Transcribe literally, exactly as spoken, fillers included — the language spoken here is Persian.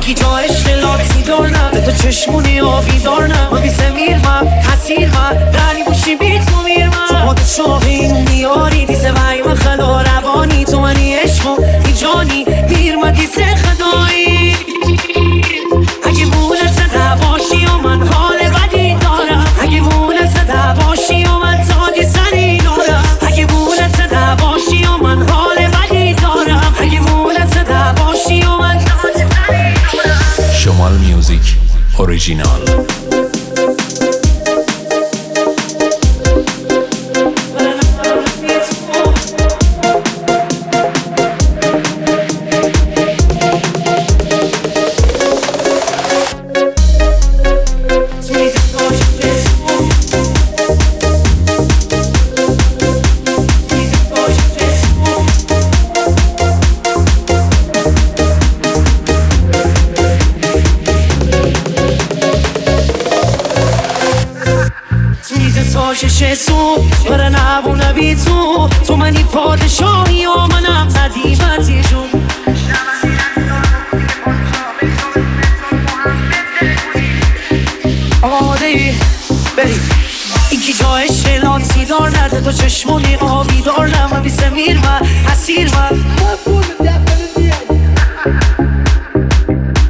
یکی جا اشتلاتی دارم به تو چشمونی آبی دارم و بی سمیر من حسیر من رنی بوشی بیت تو میر من تو حد شاهین دیاری دیسه وی و خلا روانی تو منی عشق و ای جانی میر من دیسه خدایی اگه مونت زده باشی و من حال بدی دارم اگه مونت زده باشی و من تاگی سری دارم اگه مونت زده باشی و من حال بدی دارم اگه مونت زده باشی و من تاگی سری دارم. شمال میوزیک اوریجینال. تو برا نبونه بی تو تو منی پادشاهی و منم قدیمتی جون آماده ای بری اینکی جا اشتلاتی دار نده تو چشمونی آبی دارم من بی سمیر من حسیر من